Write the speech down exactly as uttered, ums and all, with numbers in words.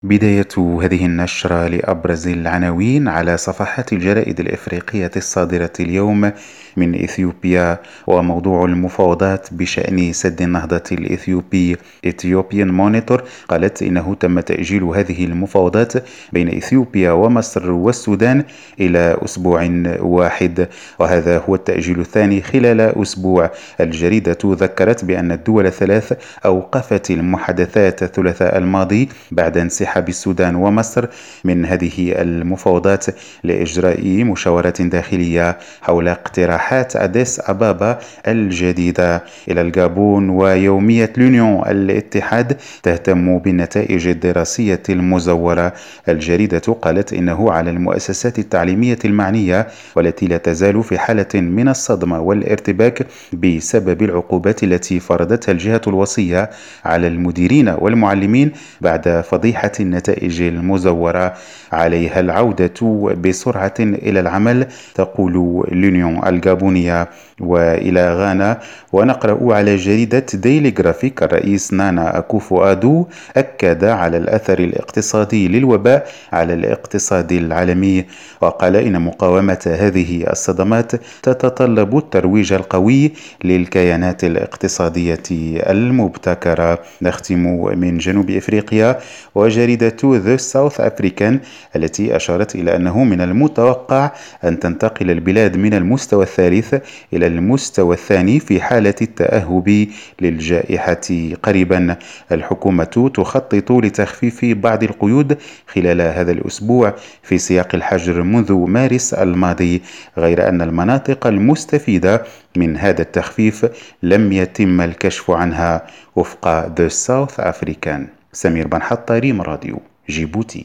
بداية هذه النشرة لأبرز العناوين على صفحات الجرائد الإفريقية الصادرة اليوم من إثيوبيا. وموضوع المفاوضات بشأن سد النهضة الإثيوبي Ethiopian Monitor قالت إنه تم تأجيل هذه المفاوضات بين إثيوبيا ومصر والسودان إلى أسبوع واحد، وهذا هو التأجيل الثاني خلال أسبوع. الجريدة ذكرت بأن الدول الثلاث أوقفت المحادثات الثلاثاء الماضي بعد انسحاب بالسودان ومصر من هذه المفاوضات لإجراء مشاورات داخلية حول اقتراحات أديس أبابا الجديدة. إلى الجابون ويومية لونيون الاتحاد تهتم بالنتائج الدراسية المزورة. الجريدة قالت إنه على المؤسسات التعليمية المعنية والتي لا تزال في حالة من الصدمة والارتباك بسبب العقوبات التي فرضتها الجهة الوصية على المديرين والمعلمين بعد فضيحة النتائج المزورة، عليها العودة بسرعة إلى العمل، تقول لونيون الجابونية. وإلى غانا، ونقرأ على جريدة ديلي جرافيك الرئيس نانا أكوفو آدو أكد على الأثر الاقتصادي للوباء على الاقتصاد العالمي، وقال إن مقاومة هذه الصدمات تتطلب الترويج القوي للكيانات الاقتصادية المبتكرة. نختم من جنوب إفريقيا وجريدة ذا ساوث أفريكان التي أشارت إلى أنه من المتوقع أن تنتقل البلاد من المستوى الثالث إلى المستوى الثاني في حالة التأهب للجائحة قريبا. الحكومة تخطط لتخفيف بعض القيود خلال هذا الأسبوع في سياق الحجر منذ مارس الماضي، غير أن المناطق المستفيدة من هذا التخفيف لم يتم الكشف عنها وفق ذا ساوث أفريكان. سمير بن حطاري، راديو جيبوتي.